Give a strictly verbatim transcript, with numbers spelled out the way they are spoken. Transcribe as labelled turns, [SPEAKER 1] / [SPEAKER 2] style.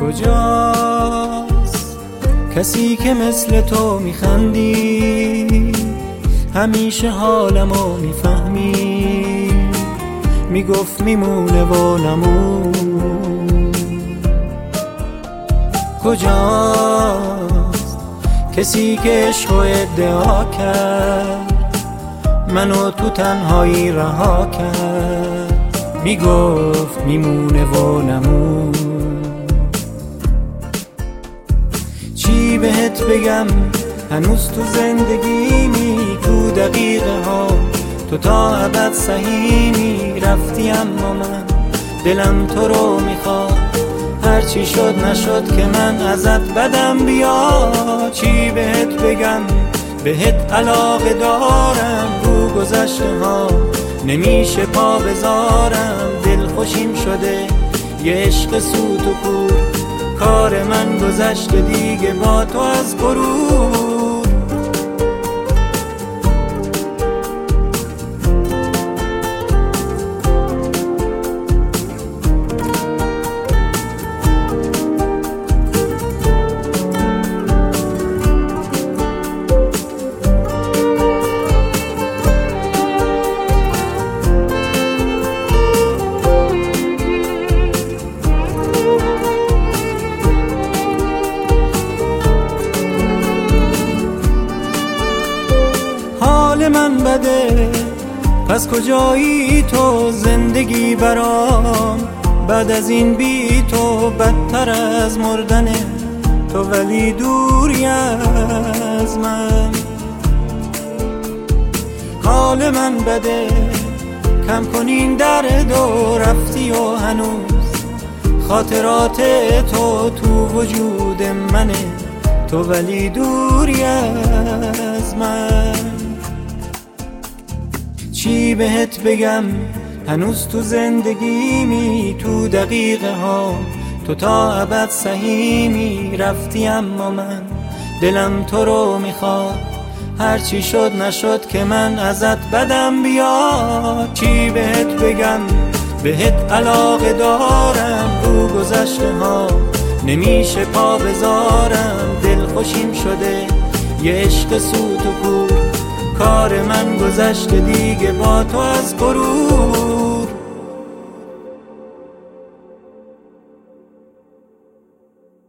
[SPEAKER 1] کجاست کسی که مثل تو میخندی، همیشه حالمو میفهمی، میگفت میمونه و نمون. کجاست کسی که عشق و ادعا کرد، منو تو تنهایی رها کرد، میگفت میمونه و نمون. چی بهت بگم هنوز تو زندگیمی، تو دقیقه ها تو تا ابد سهیمی. رفتی اما من دلم تو رو میخواد، هرچی شد نشد که من ازت بدم بیاد. چی بهت بگم بهت علاقه دارم، رو گذشته ها نمیشه پا بذارم. دل خوشیم شده یه عشق سوت و کور، کار من گذشته دیگه با تو از غرور. من بده پس کجایی تو، زندگی برام بعد از این بی تو بدتر از مردن تو، ولی دوری از من. حال من بده کم کنین درد و رفتی و هنوز خاطرات تو تو وجود منه، تو ولی دوری از من. چی بهت بگم هنوز تو زندگیمی، تو دقیقه ها تو تا ابد سهیمی. رفتی اما من دلم تو رو میخواد، هرچی شد نشد که من ازت بدم بیاد. چی بهت بگم بهت علاقه دارم، رو گذشته ها نمیشه پا بذارم. دل خوشیم شده یه عشق سوت و کور، کار من گذشته دیگه با تو از غرور.